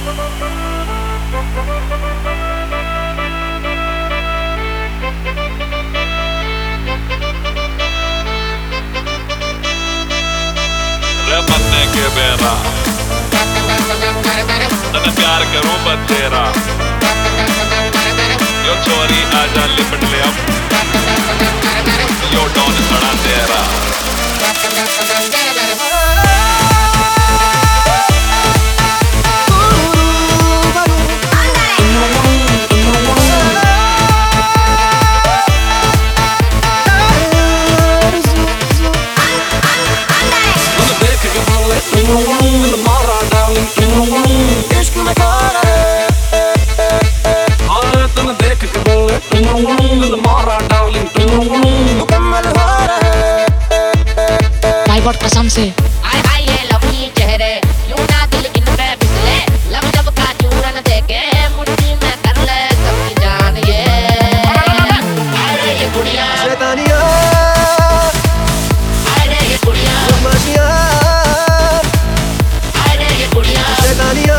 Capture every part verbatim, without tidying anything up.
बनने के बेरा तने प्यार करूं बस तेरा यो छोरी आजा लिपट ले अब यो डॉन खड़ा तेरा कसम से आए भाई ये लवली चेहरे यूं ना दिल इन पे फिसले लब जब का चूरन देके मुट्ठी में कर ले सबकी जान ये अरे ये गुड़िया शैतानिया अरे ये गुड़िया बदमाशिया अरे ये गुड़िया शैतानिया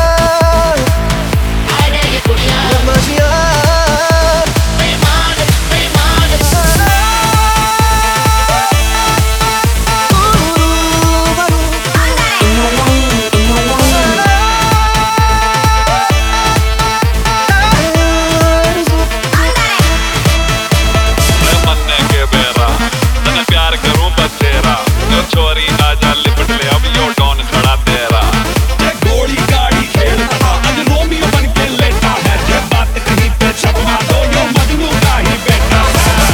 अरे ये गुड़िया बदमाशिया बेईमान बेईमान छोरी आजा लिपट ले अब यो डॉन खड़ा तेरा ये गोली गाड़ी खेलता था आज रोमियो बन के लेटा है ये बात कहीं पे छपवा दो यो मजनू का ही बेटा है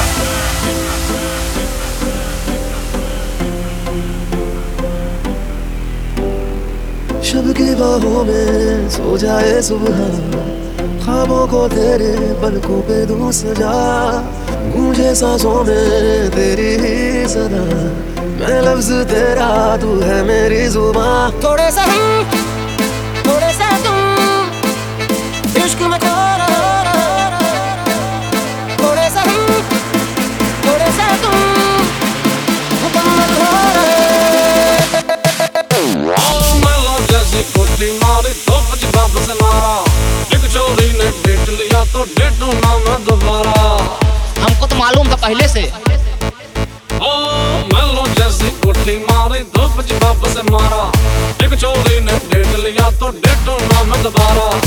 शब की बाहों में सो जाए सुबह ख्वाबों को तेरे पलकों पे दूं सजा मुझे सांसों में तेरी ही सदा मैं लफ्ज तेरा तू है मेरी जुबां थोड़े से हम थोड़े से तुम इश्क में खो रहे थोड़े से हम थोड़े से तुम मुकम्मल हो रहे मैं लौट जैसी कुर्ती मारी तो बच वापस मारा एक चोरी ने डेट लिया तो डेटू ना मैं दोबारा हमको तो मालूम था पहले से जैसी कुर्ती मारी तो बच वापस मारा एक चोरी ने डेट लिया तो डेटू ना मैं दोबारा